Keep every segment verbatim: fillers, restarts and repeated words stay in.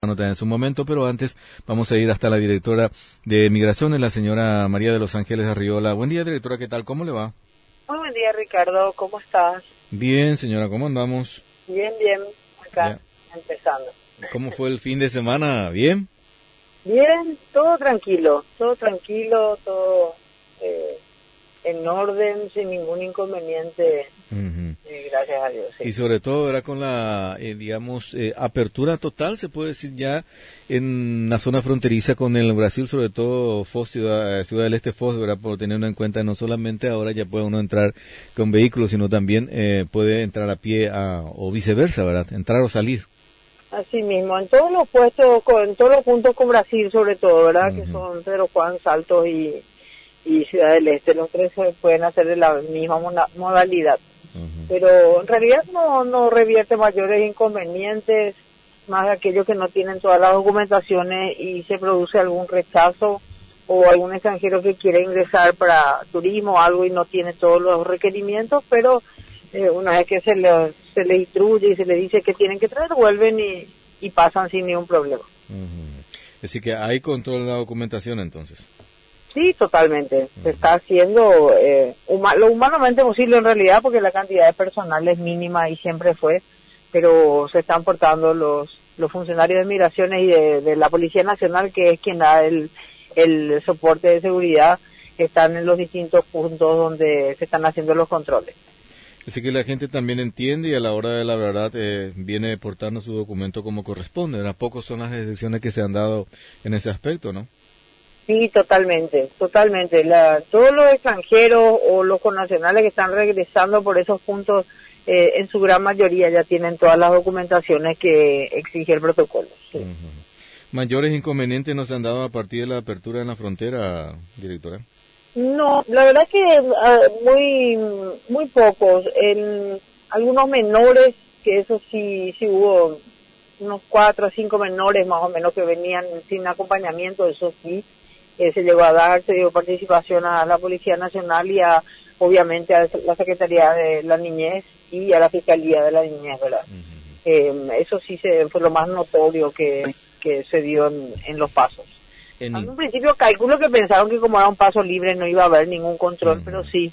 nota en su momento, pero antes vamos a ir hasta la directora de Migraciones, la señora María de los Ángeles Arriola. Buen día, directora, ¿qué tal? ¿Cómo le va? Muy buen día, Ricardo, ¿cómo estás? Bien, señora, ¿cómo andamos? Bien, bien, acá, ya. empezando. ¿Cómo fue el fin de semana? ¿Bien? Bien, todo tranquilo, todo tranquilo, todo eh, en orden, sin ningún inconveniente, uh-huh. eh, gracias a Dios. Sí. Y sobre todo, ¿verdad? Con la, eh, digamos, eh, apertura total, se puede decir ya, en la zona fronteriza con el Brasil, sobre todo Foz, Ciudad, Ciudad del Este, Foz, ¿verdad? Por teniendo en cuenta no solamente ahora ya puede uno entrar con vehículos, sino también eh, puede entrar a pie a, o viceversa, ¿verdad? Entrar o salir. Así mismo, en todos los puestos, en todos los puntos con Brasil sobre todo, ¿verdad? Uh-huh. Que son Pedro Juan, Saltos y, y Ciudad del Este, los tres se pueden hacer de la misma modalidad. Uh-huh. Pero en realidad no, no revierte mayores inconvenientes, más de aquellos que no tienen todas las documentaciones y se produce algún rechazo o algún extranjero que quiere ingresar para turismo o algo y no tiene todos los requerimientos, pero eh, una vez que se le, se le instruye y se le dice que tienen que traer, vuelven y, y pasan sin ningún problema. Uh-huh. Así que hay control de la documentación entonces. Sí, totalmente. Uh-huh. Se está haciendo eh, huma- lo humanamente posible en realidad, porque la cantidad de personal es mínima y siempre fue, pero se están portando los los funcionarios de migraciones y de, de la Policía Nacional, que es quien da el, el soporte de seguridad, están en los distintos puntos donde se están haciendo los controles. Así que la gente también entiende y a la hora de la verdad eh, viene portando su documento como corresponde, ¿verdad? Pocos son las decisiones que se han dado en ese aspecto, ¿no? Sí, totalmente, totalmente. La, todos los extranjeros o los connacionales que están regresando por esos puntos, eh, en su gran mayoría ya tienen todas las documentaciones que exige el protocolo. Sí. Uh-huh. ¿Mayores inconvenientes nos han dado a partir de la apertura en la frontera, directora? No, la verdad que uh, muy muy pocos. En algunos menores, que eso sí, sí hubo unos cuatro o cinco menores más o menos que venían sin acompañamiento, eso sí. Eh, se llegó a dar, se dio participación a la Policía Nacional y a, obviamente a la Secretaría de la Niñez y a la Fiscalía de la Niñez, ¿verdad? Uh-huh. Eh, eso sí se, fue lo más notorio que, que se dio en, en los pasos. En un principio calculo que pensaron que como era un paso libre no iba a haber ningún control, uh-huh. pero sí,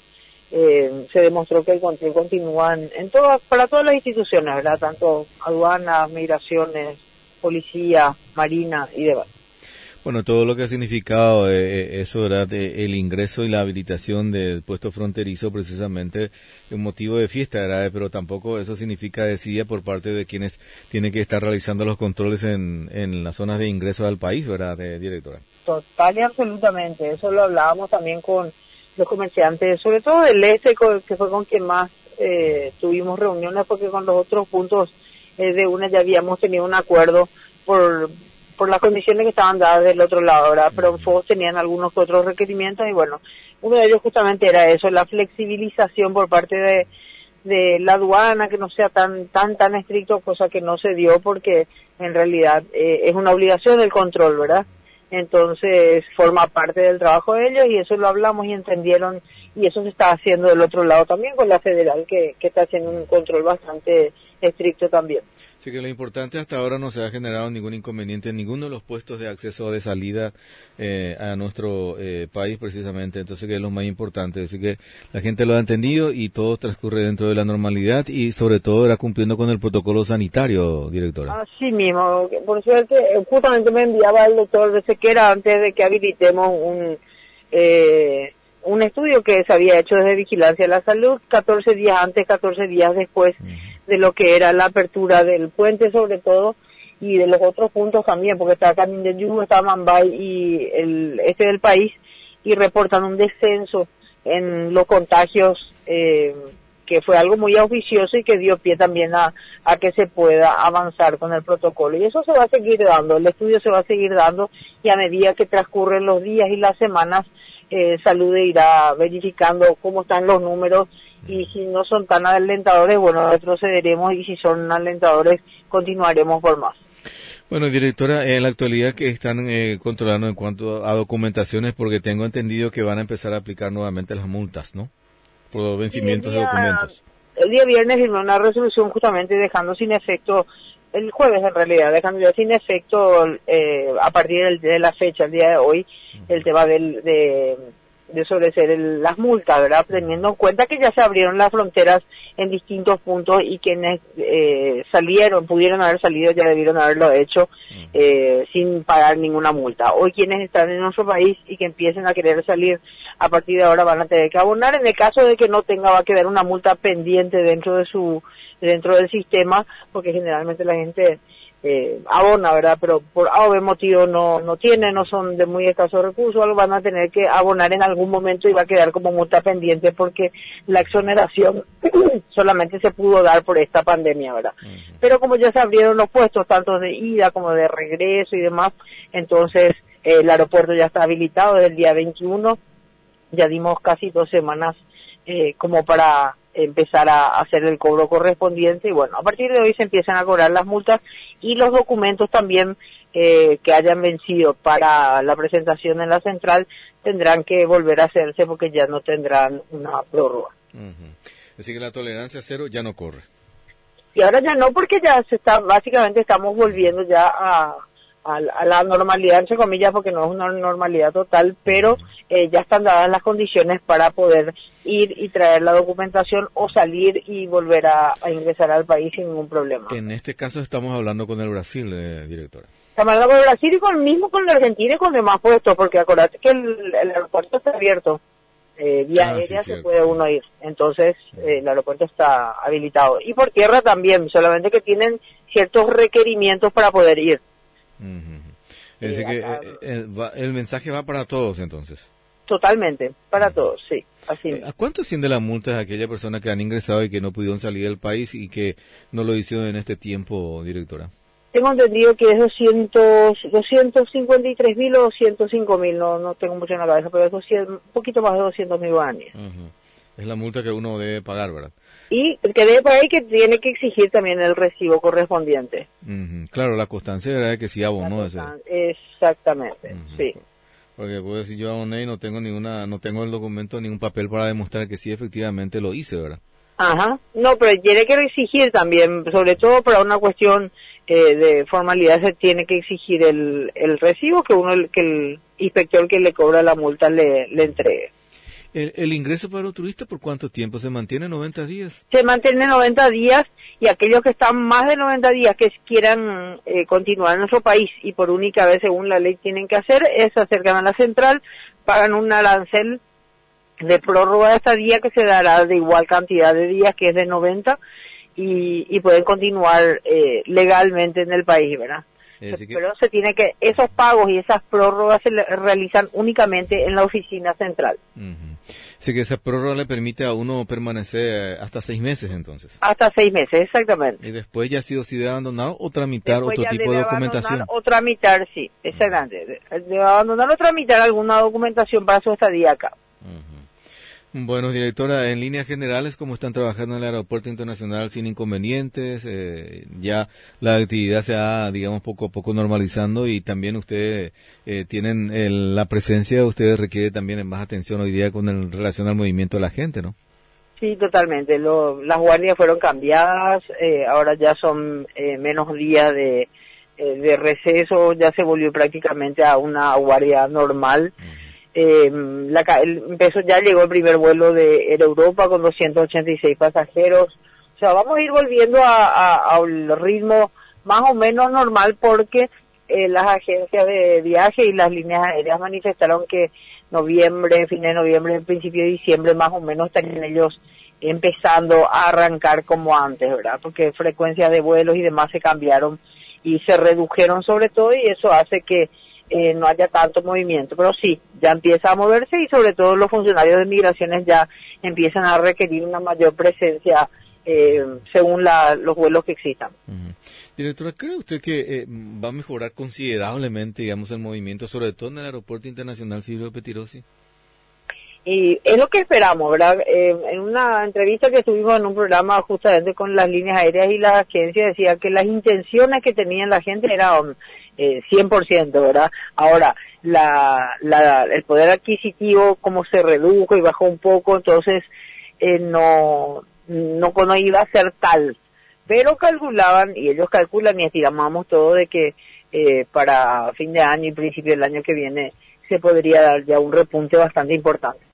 eh, se demostró que el control continúa en, en todas, para todas las instituciones, ¿verdad? Tanto aduanas, migraciones, policía, marina y demás. Bueno, todo lo que ha significado eh, eso, ¿verdad? El ingreso y la habilitación del puesto fronterizo precisamente un motivo de fiesta, ¿verdad? Pero tampoco eso significa desidia por parte de quienes tienen que estar realizando los controles en, en las zonas de ingreso al país, ¿verdad, de, directora? Total y absolutamente. Eso lo hablábamos también con los comerciantes, sobre todo del este, que fue con quien más eh, tuvimos reuniones, porque con los otros puntos eh, de una ya habíamos tenido un acuerdo por... por las condiciones que estaban dadas del otro lado, ¿verdad? Pero en Foz tenían algunos otros requerimientos y bueno, uno de ellos justamente era eso, la flexibilización por parte de, de la aduana, que no sea tan tan tan estricto, cosa que no se dio porque en realidad eh, es una obligación el control, ¿verdad? Entonces forma parte del trabajo de ellos y eso lo hablamos y entendieron y eso se está haciendo del otro lado también con la federal que, que está haciendo un control bastante estricto también. Así que lo importante hasta ahora no se ha generado ningún inconveniente en ninguno de los puestos de acceso o de salida eh, a nuestro eh, país precisamente, entonces que es lo más importante, así que la gente lo ha entendido y todo transcurre dentro de la normalidad y sobre todo era cumpliendo con el protocolo sanitario, directora. Así mismo, por suerte, justamente me enviaba el doctor de Sequera antes de que habilitemos un... Eh, un estudio que se había hecho desde Vigilancia de la Salud, catorce días antes, catorce días después uh-huh. de lo que era la apertura del puente sobre todo, y de los otros puntos también, porque está Canindeyú, está Mambay y el este del país, y reportan un descenso en los contagios, eh, que fue algo muy auspicioso y que dio pie también a, a que se pueda avanzar con el protocolo. Y eso se va a seguir dando, el estudio se va a seguir dando, y a medida que transcurren los días y las semanas, Eh, Salud irá verificando cómo están los números y si no son tan alentadores, bueno, retrocederemos y si son alentadores, continuaremos por más. Bueno, directora, en la actualidad que están eh, controlando en cuanto a documentaciones, porque tengo entendido que van a empezar a aplicar nuevamente las multas, ¿no? Por los vencimientos día, de documentos. El día viernes firmó una resolución justamente dejando sin efecto el jueves en realidad, dejando ya sin efecto eh, a partir del, de la fecha, el día de hoy, el tema del, de, de establecer el, las multas, ¿verdad? Teniendo en cuenta que ya se abrieron las fronteras en distintos puntos y quienes eh, salieron, pudieron haber salido, ya debieron haberlo hecho eh, sin pagar ninguna multa. Hoy quienes están en nuestro país y que empiecen a querer salir a partir de ahora van a tener que abonar. En el caso de que no tenga, va a quedar una multa pendiente dentro de su dentro del sistema, porque generalmente la gente eh, abona, ¿verdad? Pero por A o B motivo no no tienen, no son de muy escasos recursos, algo van a tener que abonar en algún momento y va a quedar como multa pendiente porque la exoneración solamente se pudo dar por esta pandemia, ¿verdad? Uh-huh. Pero como ya se abrieron los puestos, tanto de ida como de regreso y demás, entonces eh, el aeropuerto ya está habilitado desde el día veintiuno, ya dimos casi dos semanas eh, como para empezar a hacer el cobro correspondiente y bueno, a partir de hoy se empiezan a cobrar las multas y los documentos también eh, que hayan vencido para la presentación en la central tendrán que volver a hacerse porque ya no tendrán una prórroga. Uh-huh. Así que la tolerancia cero ya no corre. Y ahora ya no, porque ya se está, básicamente estamos volviendo ya a, a, a la normalidad, entre comillas, porque no es una normalidad total, pero eh, ya están dadas las condiciones para poder ir y traer la documentación o salir y volver a, a ingresar al país sin ningún problema. En este caso estamos hablando con el Brasil, eh, directora. Estamos hablando con el Brasil y con mismo con la Argentina y con demás puestos, porque acordate que el, el aeropuerto está abierto. Eh, vía ah, aérea sí, se puede sí. uno ir, entonces eh, el aeropuerto está habilitado y por tierra también, solamente que tienen ciertos requerimientos para poder ir. Uh-huh. Es decir, eh, que acá, el, va, el mensaje va para todos entonces. Totalmente, para uh-huh. todos, sí, así. Eh, ¿A cuánto asciende la multa a aquella persona que han ingresado y que no pudieron salir del país y que no lo hicieron en este tiempo, directora? Tengo entendido que es doscientos, doscientos cincuenta y tres mil o doscientos cinco mil, no, no tengo mucho en la cabeza, pero es doscientos, un poquito más de doscientos mil guaraníes. Uh-huh. Es la multa que uno debe pagar, ¿verdad? Y que debe pagar y que tiene que exigir también el recibo correspondiente. Uh-huh. Claro, la constancia de verdad que sí abonó. Ese. Exactamente, uh-huh. sí. Porque puedo decir yo aboné y no tengo ninguna, no tengo el documento, ningún papel para demostrar que sí efectivamente lo hice, ¿verdad? Ajá, no, pero tiene que exigir también, sobre todo para una cuestión eh, de formalidad, se tiene que exigir el, el recibo que uno, que el inspector que le cobra la multa le, le entregue. ¿El, el ingreso para los turistas por cuánto tiempo? ¿Se mantiene noventa días? Se mantiene noventa días y aquellos que están más de noventa días que quieran eh, continuar en nuestro país y por única vez según la ley tienen que hacer, es se acercan a la central, pagan un arancel de prórroga de estadía que se dará de igual cantidad de días, que es de noventa, y, y pueden continuar eh, legalmente en el país, ¿verdad? Se, que... Pero se tiene que, esos pagos y esas prórrogas se realizan únicamente en la oficina central. Uh-huh. Así que esa prórroga le permite a uno permanecer hasta seis meses entonces. Hasta seis meses, exactamente. Y después ya ha sido si debe abandonar o tramitar después otro tipo de documentación. O tramitar, sí, exactamente. Debe abandonar o tramitar alguna documentación para su estadía acá. Uh-huh. Bueno, directora, en líneas generales, ¿cómo están trabajando en el aeropuerto internacional sin inconvenientes? Eh, ya la actividad se ha, digamos, poco a poco normalizando y también ustedes eh, tienen el, la presencia de ustedes requiere también más atención hoy día con el, relación al movimiento de la gente, ¿no? Sí, totalmente. Lo, las guardias fueron cambiadas, eh, ahora ya son eh, menos días de, eh, de receso, ya se volvió prácticamente a una guardia normal. Uh-huh. Eh, la, el, empezó, ya llegó el primer vuelo de Air Europa con doscientos ochenta y seis pasajeros. O sea, vamos a ir volviendo a, a, al ritmo más o menos normal porque eh, las agencias de viaje y las líneas aéreas manifestaron que noviembre, fin de noviembre, principio de diciembre, más o menos estarían ellos empezando a arrancar como antes, ¿verdad? Porque frecuencias de vuelos y demás se cambiaron y se redujeron sobre todo y eso hace que Eh, no haya tanto movimiento, pero sí, ya empieza a moverse y sobre todo los funcionarios de migraciones ya empiezan a requerir una mayor presencia eh, según la, los vuelos que existan. Uh-huh. Directora, ¿cree usted que eh, va a mejorar considerablemente, digamos, el movimiento, sobre todo en el Aeropuerto Internacional Silvio Pettirossi? Y es lo que esperamos, ¿verdad? Eh, en una entrevista que tuvimos en un programa justamente con las líneas aéreas y las agencias decía que las intenciones que tenían la gente eran eh, cien por ciento, ¿verdad? Ahora, la, la, el poder adquisitivo como se redujo y bajó un poco, entonces eh, no, no, no iba a ser tal pero calculaban, y ellos calculan y estimamos todo de que eh, para fin de año y principio del año que viene se podría dar ya un repunte bastante importante.